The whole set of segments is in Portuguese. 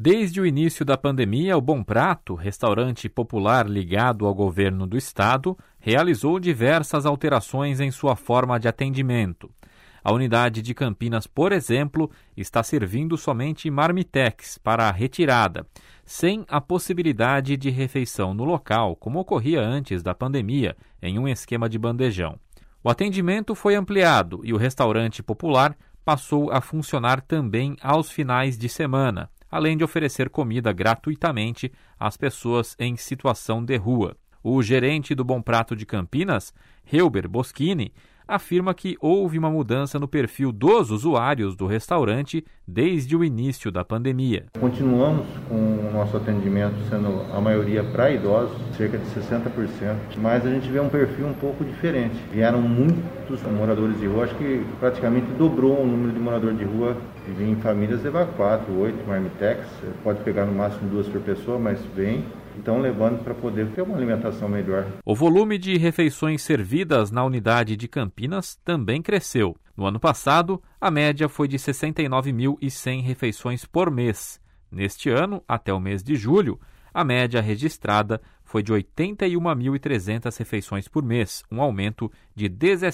Desde o início da pandemia, o Bom Prato, restaurante popular ligado ao governo do estado, realizou diversas alterações em sua forma de atendimento. A unidade de Campinas, por exemplo, está servindo somente marmitex para a retirada, sem a possibilidade de refeição no local, como ocorria antes da pandemia, em um esquema de bandejão. O atendimento foi ampliado e o restaurante popular passou a funcionar também aos finais de semana, além de oferecer comida gratuitamente às pessoas em situação de rua. O gerente do Bom Prato de Campinas, Helber Boschini, afirma que houve uma mudança no perfil dos usuários do restaurante desde o início da pandemia. Continuamos com o nosso atendimento sendo a maioria para idosos, cerca de 60%, mas a gente vê um perfil um pouco diferente. Vieram muitos moradores de rua, acho que praticamente dobrou o número de moradores de rua e vêm em famílias levar 4, 8 marmitex, pode pegar no máximo 2 por pessoa, mas vem. Então, levando para poder ter uma alimentação melhor. O volume de refeições servidas na unidade de Campinas também cresceu. No ano passado, a média foi de 69.100 refeições por mês. Neste ano, até o mês de julho, a média registrada foi de 81.300 refeições por mês, um aumento de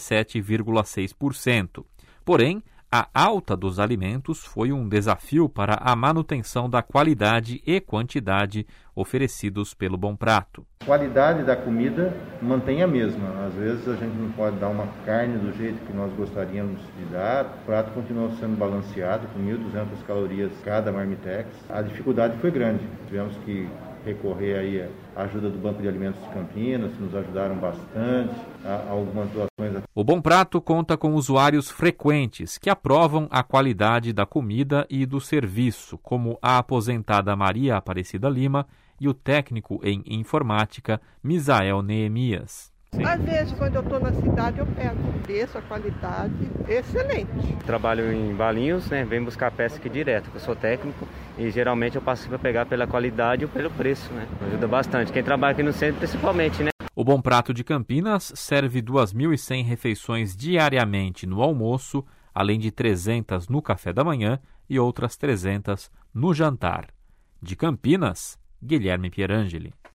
17,6%. Porém, a alta dos alimentos foi um desafio para a manutenção da qualidade e quantidade oferecidos pelo Bom Prato. A qualidade da comida mantém a mesma. Às vezes a gente não pode dar uma carne do jeito que nós gostaríamos de dar. O prato continua sendo balanceado, com 1.200 calorias cada marmitex. A dificuldade foi grande. Tivemos que recorrer aí à ajuda do Banco de Alimentos de Campinas, que nos ajudaram bastante, a algumas doações. O Bom Prato conta com usuários frequentes que aprovam a qualidade da comida e do serviço, como a aposentada Maria Aparecida Lima e o técnico em informática Misael Neemias. Sim. Às vezes, quando eu estou na cidade, eu pego o preço, a qualidade, excelente. Trabalho em Valinhos, venho buscar peça aqui direto, eu sou técnico e geralmente eu passo para pegar pela qualidade ou pelo preço, ajuda bastante. Quem trabalha aqui no centro, principalmente, O Bom Prato de Campinas serve 2.100 refeições diariamente no almoço, além de 300 no café da manhã e outras 300 no jantar. De Campinas, Guilherme Pierangeli.